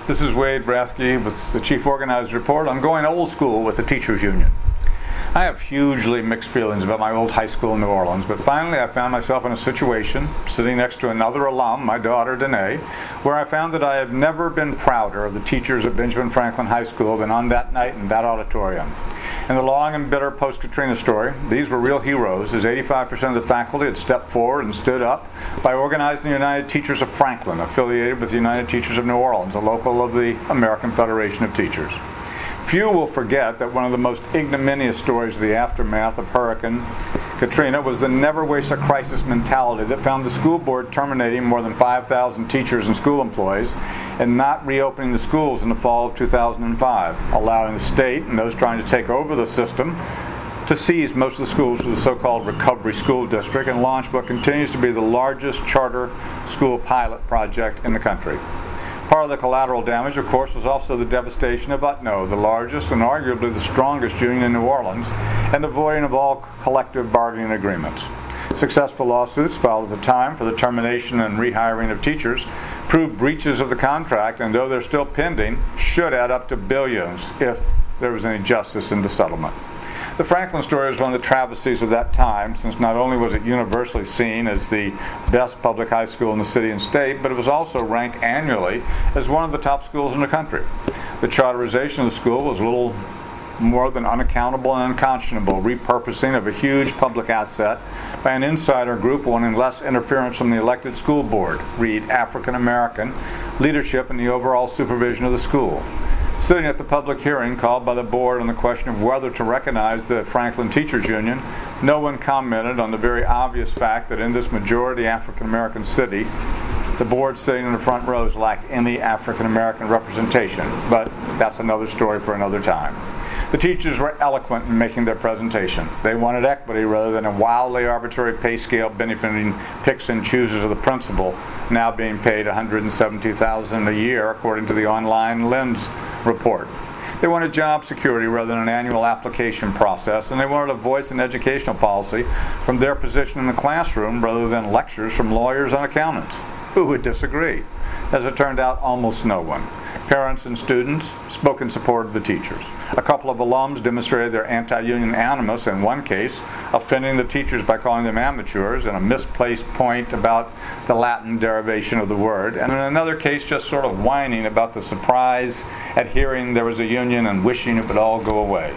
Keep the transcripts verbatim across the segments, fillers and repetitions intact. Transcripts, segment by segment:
This is Wade Rathke with the Chief Organizer's Report. I'm going old school with the Teachers Union. I have hugely mixed feelings about my old high school in New Orleans, but finally I found myself in a situation, sitting next to another alum, my daughter Danae, where I found that I have never been prouder of the teachers at Benjamin Franklin High School than on that night in that auditorium. In the long and bitter post-Katrina story, these were real heroes, as eighty-five percent of the faculty had stepped forward and stood up by organizing the United Teachers of Franklin, affiliated with the United Teachers of New Orleans, a local of the American Federation of Teachers. Few will forget that one of the most ignominious stories of the aftermath of Hurricane Katrina was the never waste a crisis mentality that found the school board terminating more than five thousand teachers and school employees and not reopening the schools in the fall of two thousand five, allowing the state and those trying to take over the system to seize most of the schools for the so-called Recovery School District and launch what continues to be the largest charter school pilot project in the country. Part of the collateral damage, of course, was also the devastation of U T N O, the largest and arguably the strongest union in New Orleans, and the voiding of all collective bargaining agreements. Successful lawsuits filed at the time for the termination and rehiring of teachers proved breaches of the contract, and though they're still pending, should add up to billions if there was any justice in the settlement. The Franklin story is one of the travesties of that time, since not only was it universally seen as the best public high school in the city and state, but it was also ranked annually as one of the top schools in the country. The charterization of the school was a little more than unaccountable and unconscionable repurposing of a huge public asset by an insider group wanting less interference from the elected school board, read African American, leadership in the overall supervision of the school. Sitting at the public hearing called by the board on the question of whether to recognize the Franklin Teachers Union, no one commented on the very obvious fact that in this majority African American city, the board sitting in the front rows lacked any African American representation, but that's another story for another time. The teachers were eloquent in making their presentation. They wanted equity rather than a wildly arbitrary pay scale benefiting picks and choosers of the principal, now being paid one hundred seventy thousand dollars a year according to the online Lens report. They wanted job security rather than an annual application process, and they wanted a voice in educational policy from their position in the classroom rather than lectures from lawyers and accountants. Who would disagree? As it turned out, almost no one. Parents and students spoke in support of the teachers. A couple of alums demonstrated their anti-union animus, in one case offending the teachers by calling them amateurs and a misplaced point about the Latin derivation of the word, and in another case just sort of whining about the surprise at hearing there was a union and wishing it would all go away.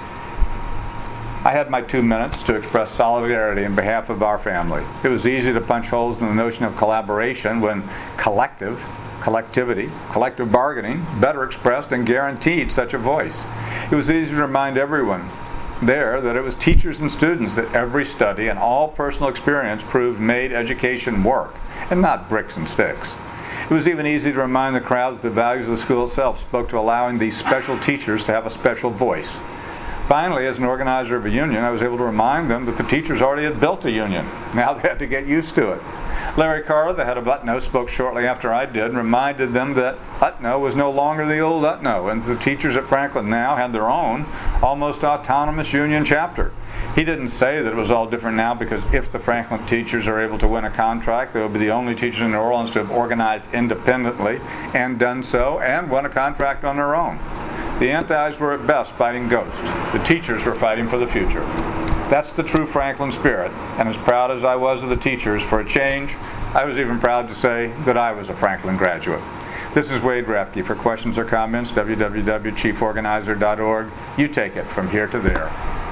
I had my two minutes to express solidarity in behalf of our family. It was easy to punch holes in the notion of collaboration when collective, collectivity, collective bargaining better expressed and guaranteed such a voice. It was easy to remind everyone there that it was teachers and students that every study and all personal experience proved made education work, and not bricks and sticks. It was even easy to remind the crowd that the values of the school itself spoke to allowing these special teachers to have a special voice. Finally, as an organizer of a union, I was able to remind them that the teachers already had built a union. Now they had to get used to it. Larry Carr, the head of U T N O, spoke shortly after I did and reminded them that U T N O was no longer the old U T N O, and the teachers at Franklin now had their own, almost autonomous union chapter. He didn't say that it was all different now because if the Franklin teachers are able to win a contract, they will be the only teachers in New Orleans to have organized independently and done so and won a contract on their own. The antis were at best fighting ghosts. The teachers were fighting for the future. That's the true Franklin spirit, and as proud as I was of the teachers for a change, I was even proud to say that I was a Franklin graduate. This is Wade Rathke. For questions or comments, w w w dot chief organizer dot org. You take it from here to there.